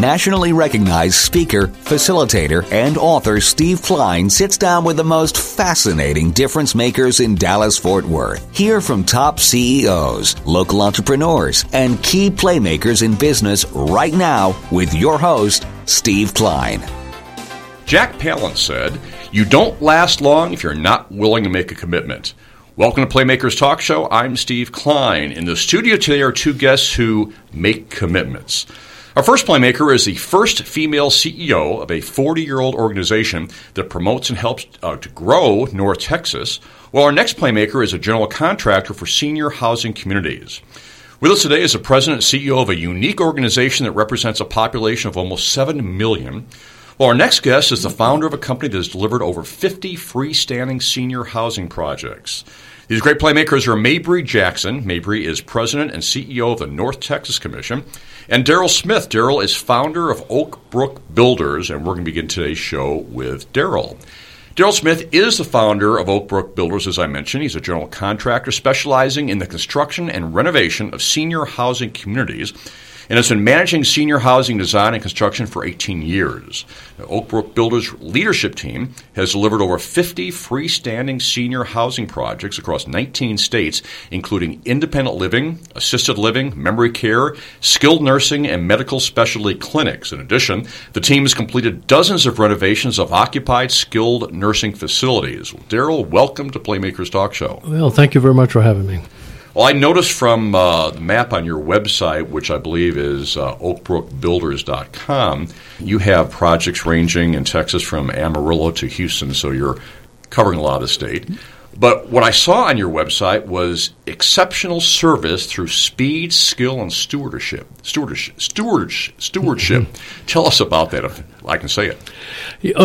nationally recognized speaker, facilitator, and author Steve Klein sits down with the most fascinating difference makers in Dallas-Fort Worth. Hear from top CEOs, local entrepreneurs, and key playmakers in business right now with your host, Steve Klein. Jack Palance said, "You don't last long if you're not willing to make a commitment." Welcome to Playmakers Talk Show. I'm Steve Klein. In the studio today are two guests who make commitments. Our first playmaker is the first female CEO of a 40-year-old organization that promotes and helps to grow North Texas, while our next playmaker is a general contractor for senior housing communities. With us today is the president and CEO of a unique organization that represents a population of almost 7 million. Well, our next guest is the founder of a company that has delivered over 50 freestanding senior housing projects. These great playmakers are Mabry Jackson. Mabry is president and CEO of the North Texas Commission. And Daryl Smith. Daryl is founder of Oak Brook Builders, and we're going to begin today's show with Daryl. Daryl Smith is the founder of Oak Brook Builders, as I mentioned. He's a general contractor specializing in the construction and renovation of senior housing communities, and has been managing senior housing design and construction for 18 years. The Oak Brook Builders leadership team has delivered over 50 freestanding senior housing projects across 19 states, including independent living, assisted living, memory care, skilled nursing, and medical specialty clinics. In addition, the team has completed dozens of renovations of occupied skilled nursing facilities. Daryl, welcome to Playmakers Talk Show. Well, thank you very much for having me. Well, I noticed from the map on your website, which I believe is oakbrookbuilders.com, you have projects ranging in Texas from Amarillo to Houston, so you're covering a lot of the state. But what I saw on your website was exceptional service through speed, skill, and stewardship. Stewardship. Tell us about that, if I can say it. Yeah,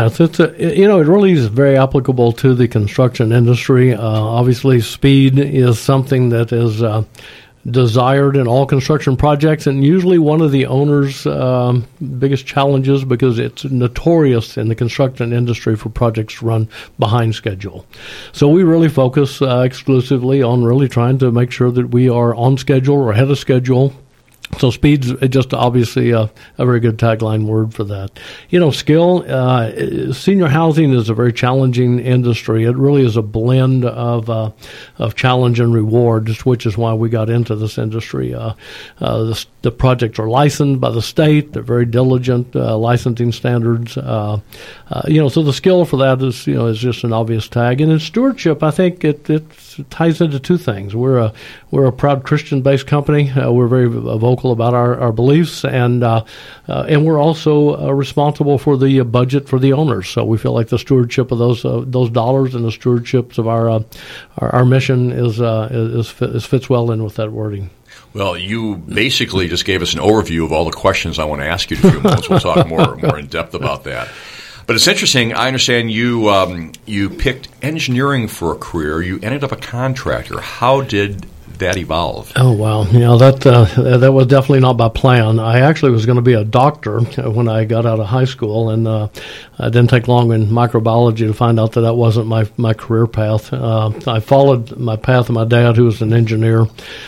it really is very applicable to the construction industry. Obviously, speed is something that is desired in all construction projects, and usually one of the owner's biggest challenges, because it's notorious in the construction industry for projects to run behind schedule. So we really focus exclusively on really trying to make sure that we are on schedule or ahead of schedule. So speed's just obviously a very good tagline word for that. Skill, senior housing is a very challenging industry. It really is a blend of challenge and reward, which is why we got into this industry. The projects are licensed by the state. They're very diligent licensing standards. So the skill for that is just an obvious tag. And in stewardship, I think it ties into two things. We're a proud Christian-based company. We're very vocal about our beliefs, and we're also responsible for the budget for the owners. So we feel like the stewardship of those dollars and the stewardships of our mission fits well in with that wording. Well, you basically just gave us an overview of all the questions I want to ask you in a few moments. We'll talk more in depth about that. But it's interesting. I understand you picked engineering for a career. You ended up a contractor. How did that evolve? Oh, wow. That was definitely not by plan. I actually was going to be a doctor when I got out of high school, and it didn't take long in microbiology to find out that wasn't my career path. I followed my path of my dad, who was an engineer,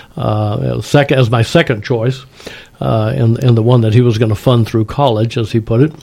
as my second choice, and the one that he was going to fund through college, as he put it.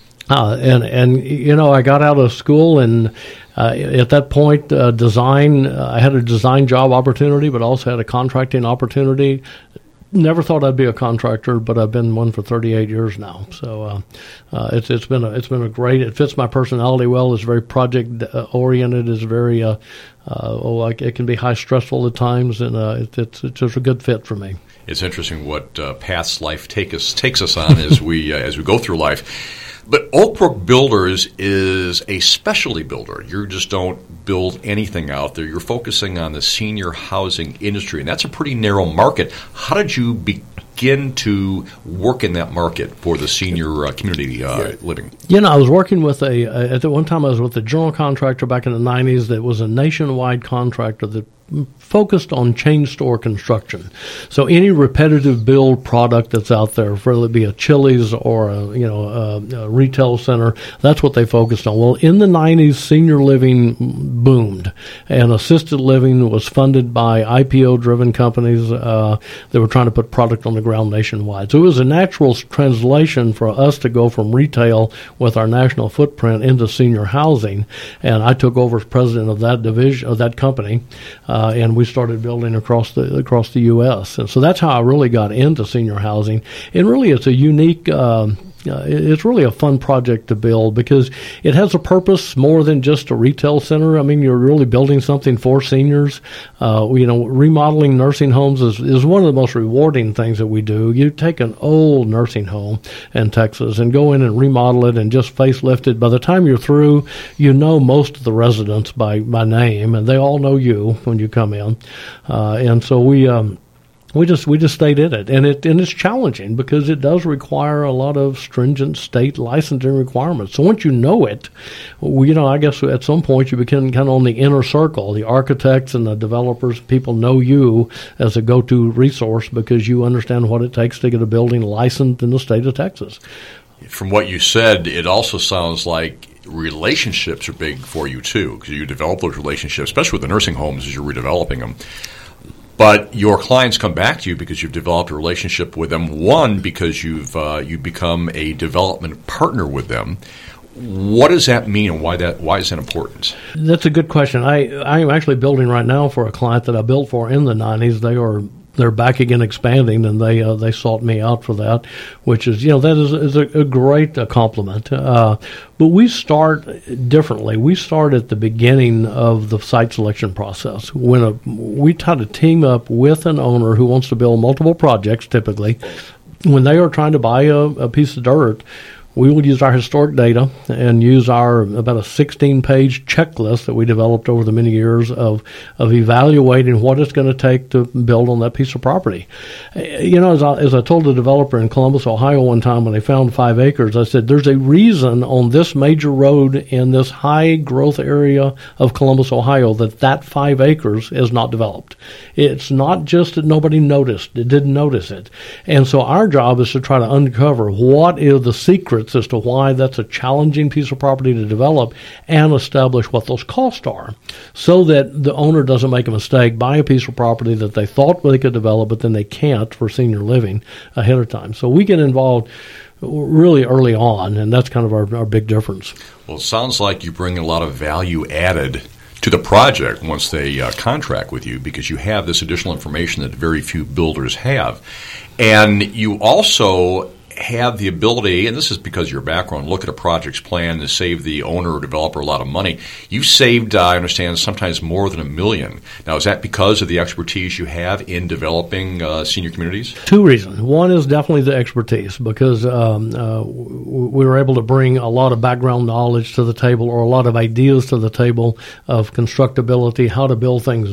I got out of school, and at that point, design. I had a design job opportunity, but also had a contracting opportunity. Never thought I'd be a contractor, but I've been one for 38 years now. So it's been a great. It fits my personality well. It's very project oriented. It's very it can be high stressful at times, and it's just a good fit for me. It's interesting what paths life takes us on as we go through life. But Oak Brook Builders is a specialty builder. You just don't build anything out there. You're focusing on the senior housing industry, and that's a pretty narrow market. How did you begin to work in that market for the senior community living? I was working with at one time I was with a general contractor back in the 90s that was a nationwide contractor that focused on chain store construction. So any repetitive build product that's out there, whether it be a Chili's or a retail center, that's what they focused on. Well, in the 90s, senior living boomed, and assisted living was funded by IPO-driven companies that were trying to put product on the ground nationwide. So it was a natural translation for us to go from retail with our national footprint into senior housing. And I took over as president of that division, of that company, and we started building across the U.S. And so that's how I really got into senior housing. And really, it's a unique. It's really a fun project to build because it has a purpose more than just a retail center. I mean, you're really building something for seniors. Remodeling nursing homes is one of the most rewarding things that we do. You take an old nursing home in Texas and go in and remodel it and just facelift it. By the time you're through, you know most of the residents by name, and they all know you when you come in. And so we just stayed in it, and it's challenging because it does require a lot of stringent state licensing requirements. So once you know it, I guess at some point you become kind of on the inner circle. The architects and the developers, people know you as a go-to resource because you understand what it takes to get a building licensed in the state of Texas. From what you said, it also sounds like relationships are big for you too, because you develop those relationships, especially with the nursing homes as you're redeveloping them. But your clients come back to you because you've developed a relationship with them. One, because you've become a development partner with them. What does that mean, and why is that important? That's a good question. I am actually building right now for a client that I built for in the 90s. They're back again expanding, and they sought me out for that, which is, that is a great compliment. But we start differently. We start at the beginning of the site selection process. We try to team up with an owner who wants to build multiple projects, typically. When they are trying to buy a piece of dirt, we will use our historic data and use our about a 16-page checklist that we developed over the many years of evaluating what it's going to take to build on that piece of property. As I told the developer in Columbus, Ohio one time when they found 5 acres, I said, there's a reason on this major road in this high-growth area of Columbus, Ohio, that 5 acres is not developed. It's not just that nobody didn't notice it. And so our job is to try to uncover what is the secret as to why that's a challenging piece of property to develop and establish what those costs are so that the owner doesn't make a mistake, buy a piece of property that they thought they could develop, but then they can't for senior living ahead of time. So we get involved really early on, and that's kind of our big difference. Well, it sounds like you bring a lot of value added to the project once they contract with you because you have this additional information that very few builders have. And you also have the ability, and this is because of your background, look at a project's plan to save the owner or developer a lot of money. You saved, I understand, sometimes more than $1 million. Now, is that because of the expertise you have in developing senior communities? 2 reasons. One is definitely the expertise because we were able to bring a lot of background knowledge to the table or a lot of ideas to the table of constructability, how to build things,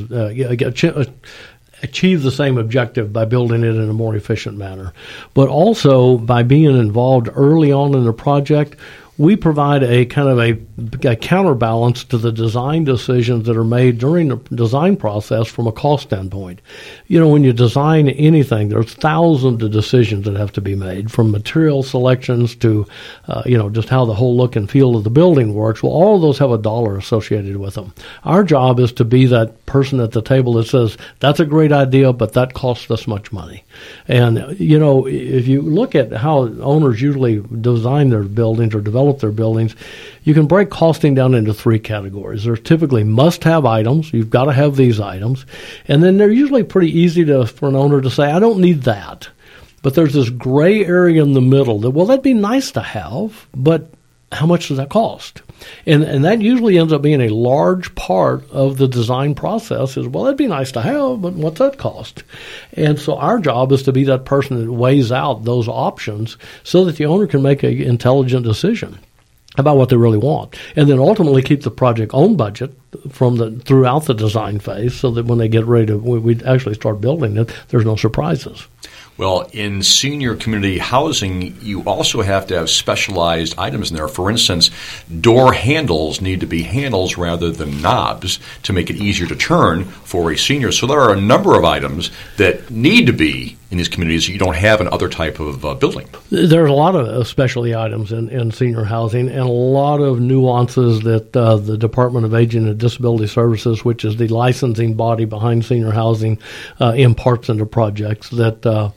achieve the same objective by building it in a more efficient manner. But also, by being involved early on in the project, we provide a kind of a counterbalance to the design decisions that are made during the design process from a cost standpoint. When you design anything, there's thousands of decisions that have to be made, from material selections to, just how the whole look and feel of the building works. Well, all of those have a dollar associated with them. Our job is to be that person at the table that says, that's a great idea, but that costs this much money. And, if you look at how owners usually design their buildings or develop their buildings, you can break costing down into 3 categories. There's typically must-have items. You've got to have these items. And then they're usually pretty easy for an owner to say, I don't need that. But there's this gray area in the middle that, that'd be nice to have, but how much does that cost? And that usually ends up being a large part of the design process is, that'd be nice to have, but what's that cost? And so our job is to be that person that weighs out those options so that the owner can make an intelligent decision about what they really want, and then ultimately keep the project on budget throughout the design phase so that when they get ready we actually start building it, there's no surprises. Well, in senior community housing, you also have to have specialized items in there. For instance, door handles need to be handles rather than knobs to make it easier to turn for a senior. So there are a number of items that need to be in these communities that you don't have in other type of building. There's a lot of specialty items in senior housing and a lot of nuances that the Department of Aging and Disability Services, which is the licensing body behind senior housing, imparts into projects that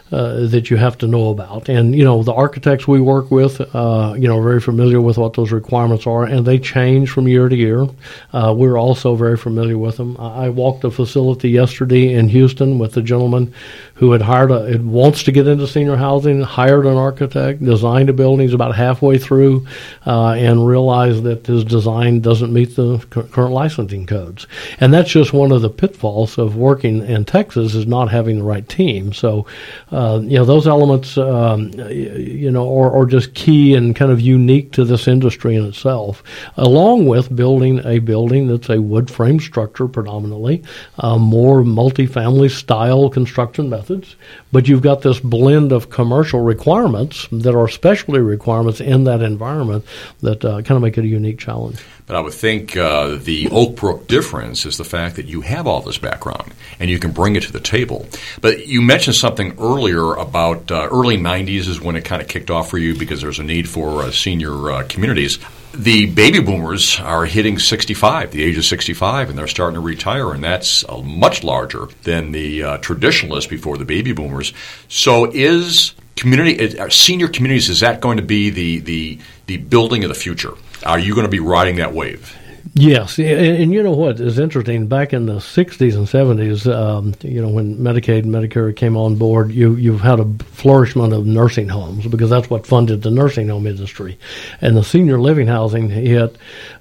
that you have to know about. And, the architects we work with, are very familiar with what those requirements are, and they change from year to year. We're also very familiar with them. I walked a facility yesterday in Houston with a gentleman who had wants to get into senior housing, hired an architect, designed a building, he's about halfway through, and realized that his design doesn't meet the current licensing codes. And that's just one of the pitfalls of working in Texas, is not having the right team. So, those elements, are just key and kind of unique to this industry in itself, along with building a building that's a wood frame structure predominantly, more multifamily style construction methods. But you've got this blend of commercial requirements that are specialty requirements in that environment that kind of make it a unique challenge. But I would think the Oak Brook difference is the fact that you have all this background and you can bring it to the table. But you mentioned something earlier about early 90s is when it kind of kicked off for you because there's a need for senior communities. The baby boomers are hitting the age of 65, and they're starting to retire, and that's much larger than the traditionalists before the baby boomers. So is senior communities, is that going to be the building of the future? Are you going to be riding that wave? Yes, and you know what is interesting? Back in the 60s and 70s, when Medicaid and Medicare came on board, you've had a flourishment of nursing homes because that's what funded the nursing home industry. And the senior living housing hit,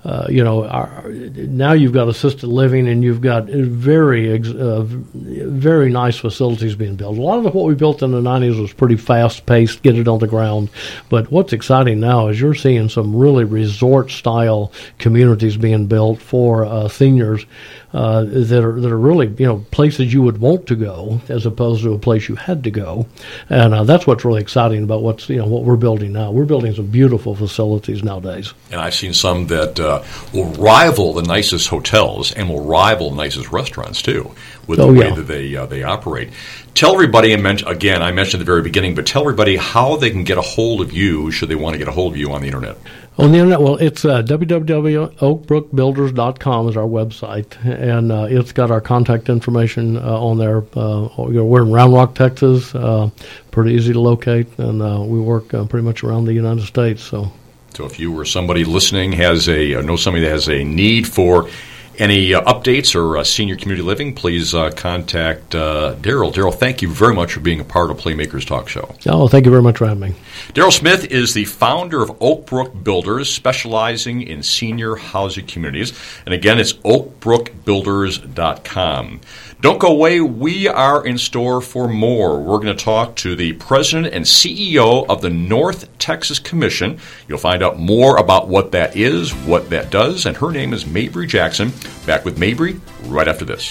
now you've got assisted living and you've got very nice facilities being built. A lot of what we built in the 90s was pretty fast-paced, get it on the ground. But what's exciting now is you're seeing some really resort-style communities being built for seniors that are really places you would want to go as opposed to a place you had to go, and that's what's really exciting about what we're building now. We're building some beautiful facilities nowadays, and I've seen some that will rival the nicest hotels and will rival the nicest restaurants too, with the way that they operate. Tell everybody, again, I mentioned at the very beginning, but tell everybody how they can get a hold of you should they want to get a hold of you on the internet. On the internet, well, it's www.oakbrookbuilders.com is our website, and it's got our contact information on there. We're in Round Rock, Texas, pretty easy to locate, and we work pretty much around the United States. So if you or somebody listening know somebody that has a need for any updates or senior community living, please contact Daryl. Daryl, thank you very much for being a part of Playmakers Talk Show. Oh, thank you very much for having me. Daryl Smith is the founder of Oak Brook Builders, specializing in senior housing communities. And again, it's oakbrookbuilders.com. Don't go away. We are in store for more. We're going to talk to the president and CEO of the North Texas Commission. You'll find out more about what that is, what that does, and her name is Mabry Jackson. Back with Mabry right after this.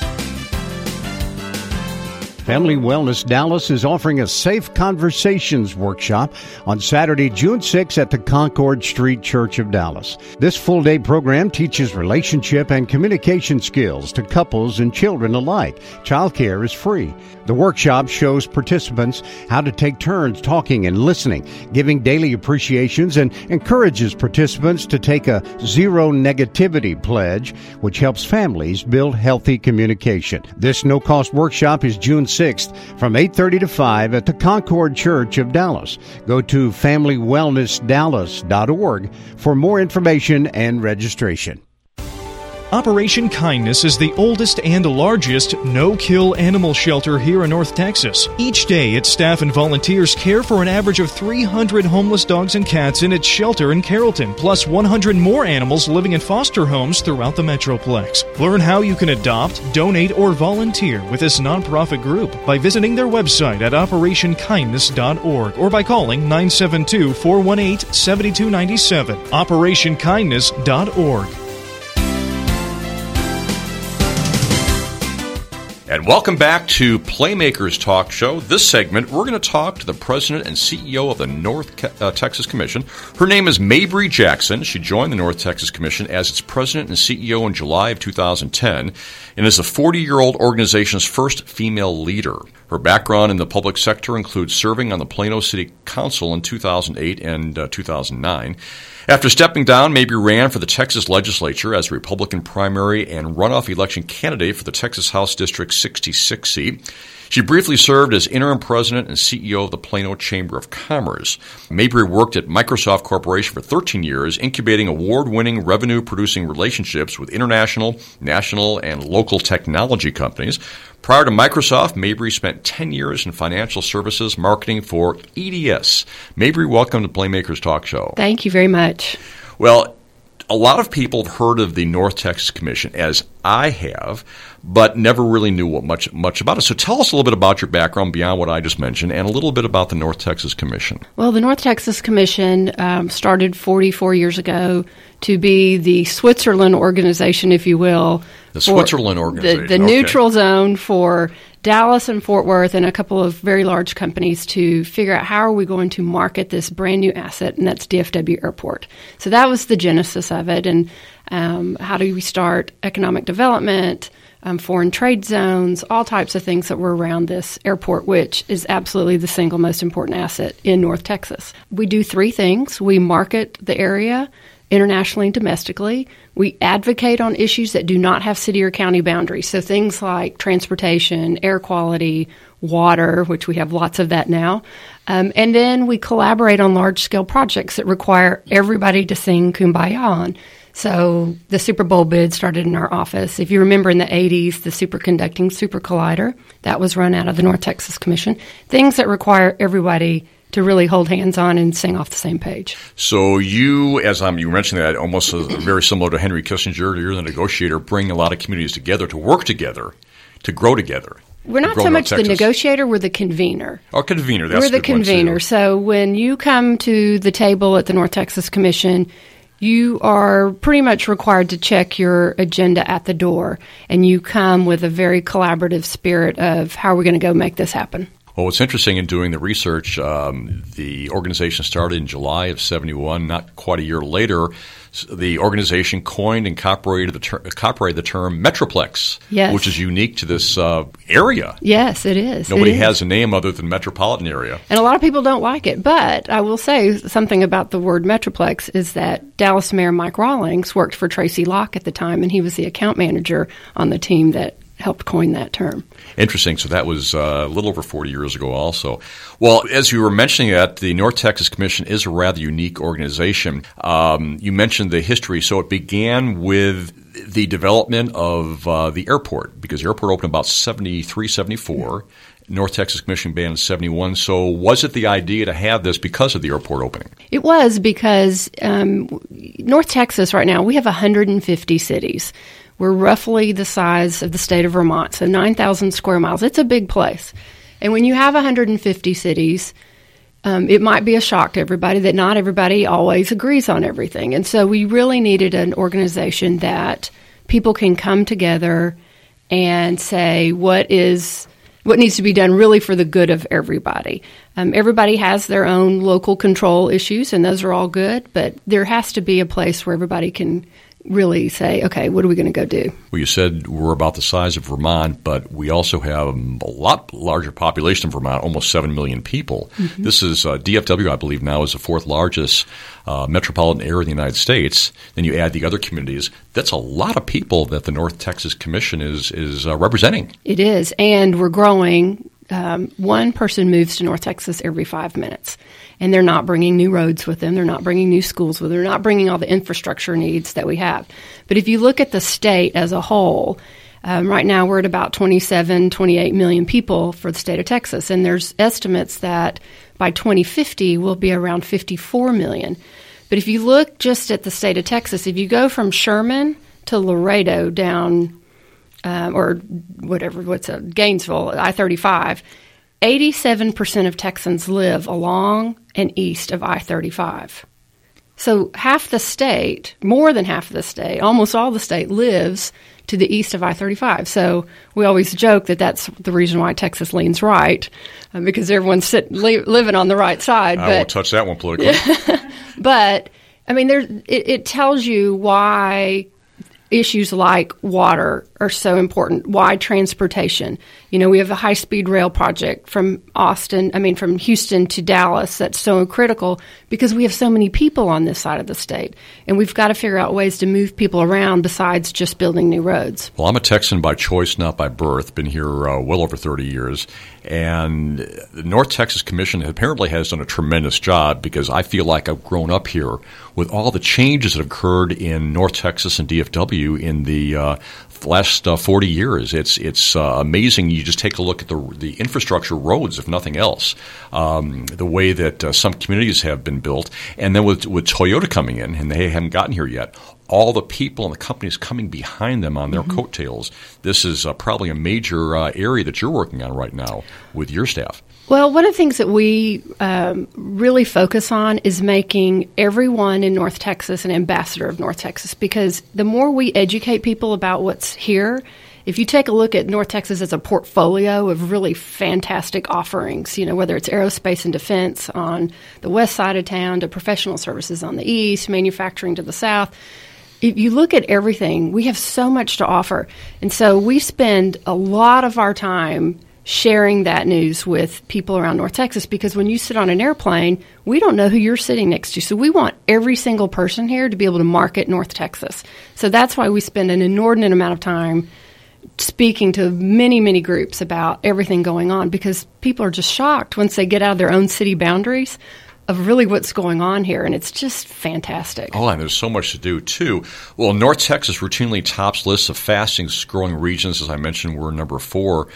Family Wellness Dallas is offering a Safe Conversations workshop on Saturday, June 6th at the Concord Street Church of Dallas. This full-day program teaches relationship and communication skills to couples and children alike. Childcare is free. The workshop shows participants how to take turns talking and listening, giving daily appreciations, and encourages participants to take a zero negativity pledge, which helps families build healthy communication. This no-cost workshop is June 6th from 8:30 to 5 at the Concord Church of Dallas. Go to familywellnessdallas.org for more information and registration. Operation Kindness is the oldest and largest no-kill animal shelter here in North Texas. Each day, its staff and volunteers care for an average of 300 homeless dogs and cats in its shelter in Carrollton, plus 100 more animals living in foster homes throughout the Metroplex. Learn how you can adopt, donate, or volunteer with this nonprofit group by visiting their website at operationkindness.org or by calling 972-418-7297. operationkindness.org. And welcome back to Playmakers Talk Show. This segment, we're going to talk to the president and CEO of the North Texas Commission. Her name is Mabry Jackson. She joined the North Texas Commission as its president and CEO in July of 2010 and is the 40-year-old organization's first female leader. Her background in the public sector includes serving on the Plano City Council in 2008 and 2009. After stepping down, Mabry ran for the Texas legislature as a Republican primary and runoff election candidate for the Texas House District 266 seat. She briefly served as interim president and CEO of the Plano Chamber of Commerce. Mabry worked at Microsoft Corporation for 13 years, incubating award-winning revenue-producing relationships with international, national, and local technology companies. Prior to Microsoft, Mabry spent 10 years in financial services marketing for EDS. Mabry, welcome to Playmakers Talk Show. Thank you very much. Well, a lot of people have heard of the North Texas Commission, as I have, but never really knew much about it. So tell us a little bit about your background beyond what I just mentioned and a little bit about the North Texas Commission. Well, the North Texas Commission started 44 years ago to be the Switzerland organization, if you will. The Switzerland organization. The neutral zone for Dallas and Fort Worth and a couple of very large companies to figure out how are we going to market this brand new asset, and that's DFW Airport. So that was the genesis of it, and how do we start economic development, foreign trade zones, all types of things that were around this airport, which is absolutely the single most important asset in North Texas. We do three things. We market the area internationally and domestically. We advocate on issues that do not have city or county boundaries. So things like transportation, air quality, water, which we have lots of that now. And then we collaborate on large-scale projects that require everybody to sing Kumbaya on. So the Super Bowl bid started in our office. If you remember in the 80s, the superconducting super collider, that was run out of the North Texas Commission. Things that require everybody to really hold hands on and sing off the same page. So you, as you mentioned that, almost very similar to Henry Kissinger, you're the negotiator, bring a lot of communities together to work together, to grow together. We're not so much the negotiator, we're the convener. Oh, convener, that's We're the convener. So when you come to the table at the North Texas Commission, you are pretty much required to check your agenda at the door, and you come with a very collaborative spirit of how are we going to go make this happen. Well, what's interesting in doing the research, the organization started in July of 71. Not quite a year later, the organization coined and copyrighted the term Metroplex, yes, which is unique to this area. Yes, it is. Nobody has a name other than metropolitan area. And a lot of people don't like it. But I will say something about the word Metroplex is that Dallas Mayor Mike Rawlings worked for Tracy Locke at the time, and he was the account manager on the team that helped coin that term. Interesting. So that was a little over 40 years ago also. Well, as you were mentioning that, the North Texas Commission is a rather unique organization. You mentioned the history. So it began with the development of the airport, because the airport opened about 73, 74. North Texas Commission began in 71. So was it the idea to have this because of the airport opening? It was, because North Texas right now, we have 150 cities. We're roughly the size of the state of Vermont, so 9,000 square miles. It's a big place. And when you have 150 cities, it might be a shock to everybody that not everybody always agrees on everything. And so we really needed an organization that people can come together and say what needs to be done really for the good of everybody. Everybody has their own local control issues, and those are all good, but there has to be a place where everybody can really say, okay, what are we going to go do? Well, you said we're about the size of Vermont, but we also have a lot larger population in Vermont, almost 7 million people. Mm-hmm. This is DFW, I believe, now is the fourth largest metropolitan area in the United States. Then you add the other communities. That's a lot of people that the North Texas Commission is representing. It is, and we're growing. One person moves to North Texas every 5 minutes, and they're not bringing new roads with them. They're not bringing new schools with them. They're not bringing all the infrastructure needs that we have. But if you look at the state as a whole, right now we're at about 27, 28 million people for the state of Texas, and there's estimates that by 2050 we'll be around 54 million. But if you look just at the state of Texas, if you go from Sherman to Laredo down or whatever, Gainesville, I-35, 87% of Texans live along and east of I-35. So half the state, more than half of the state, almost all the state lives to the east of I-35. So we always joke that that's the reason why Texas leans right, because everyone's living on the right side. I won't touch that one politically. But, I mean, it tells you why issues like water are so important. Why transportation? You know, we have a high-speed rail project from Houston to Dallas that's so critical because we have so many people on this side of the state. And we've got to figure out ways to move people around besides just building new roads. Well, I'm a Texan by choice, not by birth. Been here well over 30 years. And the North Texas Commission apparently has done a tremendous job because I feel like I've grown up here with all the changes that have occurred in North Texas and DFW in the last 40 years. It's amazing. You just take a look at the infrastructure, roads, if nothing else, the way that some communities have been built. And then with Toyota coming in, and they haven't gotten here yet, all the people and the companies coming behind them on their coattails. This is probably a major area that you're working on right now with your staff. Well, one of the things that we really focus on is making everyone in North Texas an ambassador of North Texas, because the more we educate people about what's here, if you take a look at North Texas as a portfolio of really fantastic offerings, you know, whether it's aerospace and defense on the west side of town to professional services on the east, manufacturing to the south, if you look at everything, we have so much to offer. And so we spend a lot of our time sharing that news with people around North Texas, because when you sit on an airplane, we don't know who you're sitting next to. So we want every single person here to be able to market North Texas. So that's why we spend an inordinate amount of time speaking to many, many groups about everything going on, because people are just shocked once they get out of their own city boundaries of really what's going on here, and it's just fantastic. Oh, and there's so much to do, too. Well, North Texas routinely tops lists of fastest-growing regions. As I mentioned, we're number 4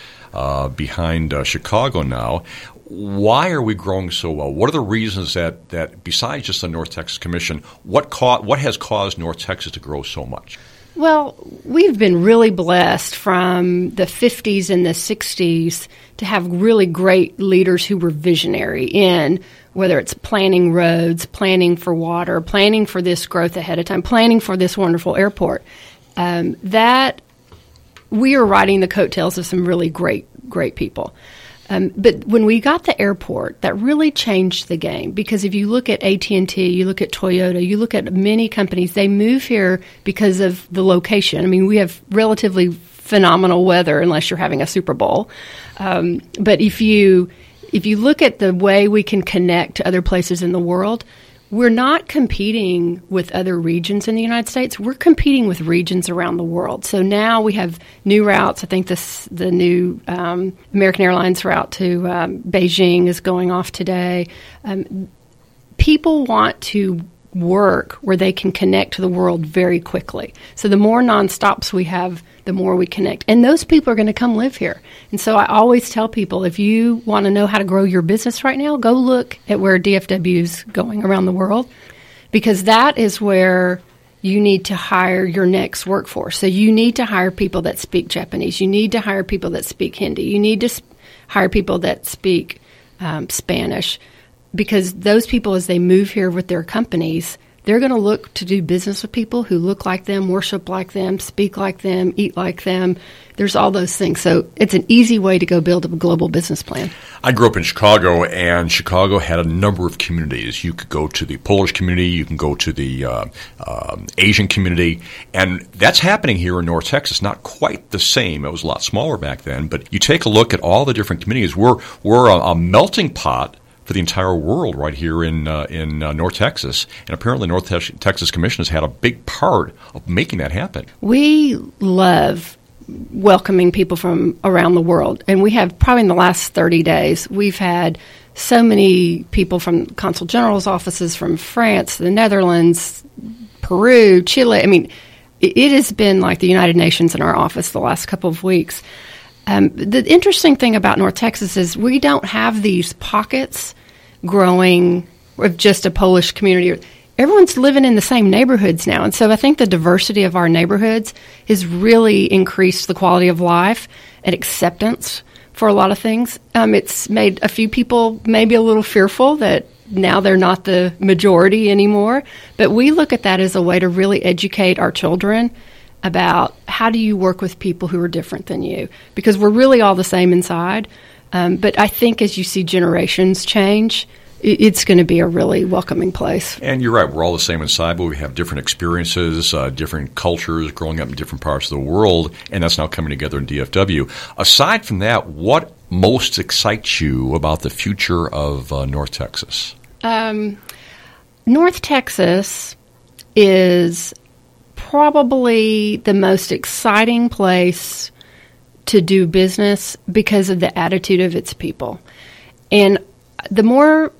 behind Chicago now. Why are we growing so well? What are the reasons that besides just the North Texas Commission, what has caused North Texas to grow so much? Well, we've been really blessed from the 50s and the 60s to have really great leaders who were visionary in whether it's planning roads, planning for water, planning for this growth ahead of time, planning for this wonderful airport. That we are riding the coattails of some really great people. But when we got the airport, that really changed the game, because if you look at AT&T, you look at Toyota, you look at many companies, they move here because of the location. I mean, we have relatively phenomenal weather unless you're having a Super Bowl. But if you look at the way we can connect to other places in the world, we're not competing with other regions in the United States. We're competing with regions around the world. So now we have new routes. I think the new American Airlines route to Beijing is going off today. People want to work where they can connect to the world very quickly. So the more nonstops we have, the more we connect. And those people are going to come live here. And so I always tell people, if you want to know how to grow your business right now, go look at where DFW is going around the world, because that is where you need to hire your next workforce. So you need to hire people that speak Japanese. You need to hire people that speak Hindi. You need to hire people that speak Spanish, because those people, as they move here with their companies, they're going to look to do business with people who look like them, worship like them, speak like them, eat like them. There's all those things. So it's an easy way to go build a global business plan. I grew up in Chicago, and Chicago had a number of communities. You could go to the Polish community, you can go to the Asian community, and that's happening here in North Texas. Not quite the same. It was a lot smaller back then, but you take a look at all the different communities. We're a melting pot for the entire world right here in North Texas. And apparently North Texas Commission has had a big part of making that happen. We love welcoming people from around the world. And we have, probably in the last 30 days, we've had so many people from Consul General's offices from France, the Netherlands, Peru, Chile. I mean, it has been like the United Nations in our office the last couple of weeks. The interesting thing about North Texas is we don't have these pockets growing with just a Polish community. Everyone's living in the same neighborhoods now. And so I think the diversity of our neighborhoods has really increased the quality of life and acceptance for a lot of things. It's made a few people maybe a little fearful that now they're not the majority anymore. But we look at that as a way to really educate our children about how do you work with people who are different than you, because we're really all the same inside. But I think as you see generations change, it's going to be a really welcoming place. And you're right, we're all the same inside, but we have different experiences, different cultures, growing up in different parts of the world, and that's now coming together in DFW. Aside from that, what most excites you about the future of North Texas? North Texas is probably the most exciting place to do business because of the attitude of its people. And the more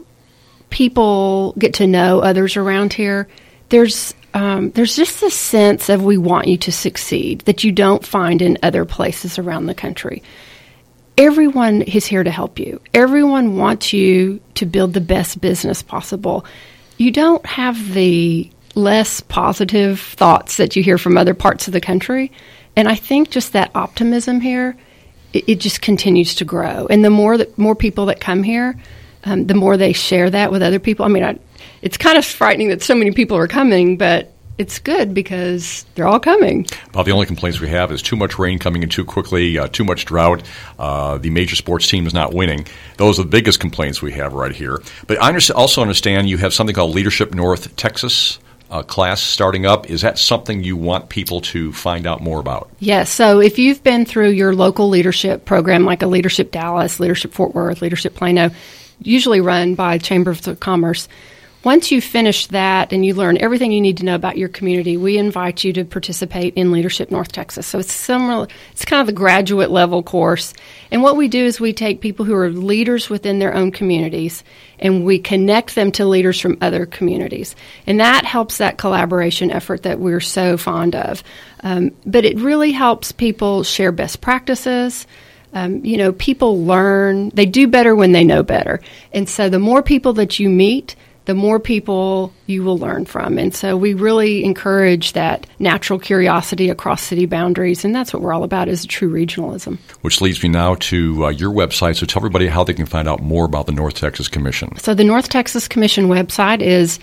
people get to know others around here, there's just this sense of we want you to succeed that you don't find in other places around the country. Everyone is here to help you. Everyone wants you to build the best business possible. You don't have the less positive thoughts that you hear from other parts of the country. And I think just that optimism here, it just continues to grow. And the more people that come here, the more they share that with other people. I mean, it's kind of frightening that so many people are coming, but it's good because they're all coming. Well, the only complaints we have is too much rain coming in too quickly, too much drought, the major sports team is not winning. Those are the biggest complaints we have right here. But I also understand you have something called Leadership North Texas class starting up. Is that something you want people to find out more about? Yes. So if you've been through your local leadership program, like a Leadership Dallas, Leadership Fort Worth, Leadership Plano, usually run by Chambers of Commerce, once you finish that and you learn everything you need to know about your community, we invite you to participate in Leadership North Texas. So it's kind of the graduate level course. And what we do is we take people who are leaders within their own communities and we connect them to leaders from other communities. And that helps that collaboration effort that we're so fond of. But it really helps people share best practices. People learn. They do better when they know better. And so the more people that you meet, the more people you will learn from. And so we really encourage that natural curiosity across city boundaries, and that's what we're all about, is true regionalism. Which leads me now to your website. So tell everybody how they can find out more about the North Texas Commission. So the North Texas Commission website is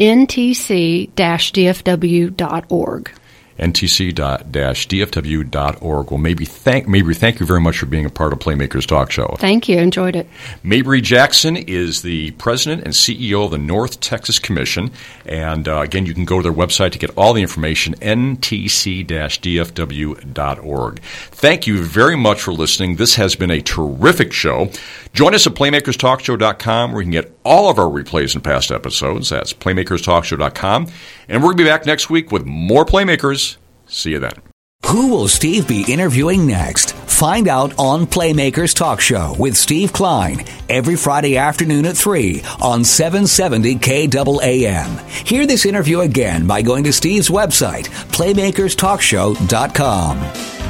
ntc-dfw.org. ntc-dfw.org. Well, Mabry, thank you very much for being a part of Playmakers Talk Show. Thank you. Enjoyed it. Mabry Jackson is the president and CEO of the North Texas Commission. And again, you can go to their website to get all the information, ntc-dfw.org. Thank you very much for listening. This has been a terrific show. Join us at playmakerstalkshow.com where you can get all of our replays and past episodes. That's playmakerstalkshow.com. And we're going to be back next week with more Playmakers. See you then. Who will Steve be interviewing next? Find out on Playmakers Talk Show with Steve Klein every Friday afternoon at 3 on 770 KAAM. Hear this interview again by going to Steve's website, playmakerstalkshow.com.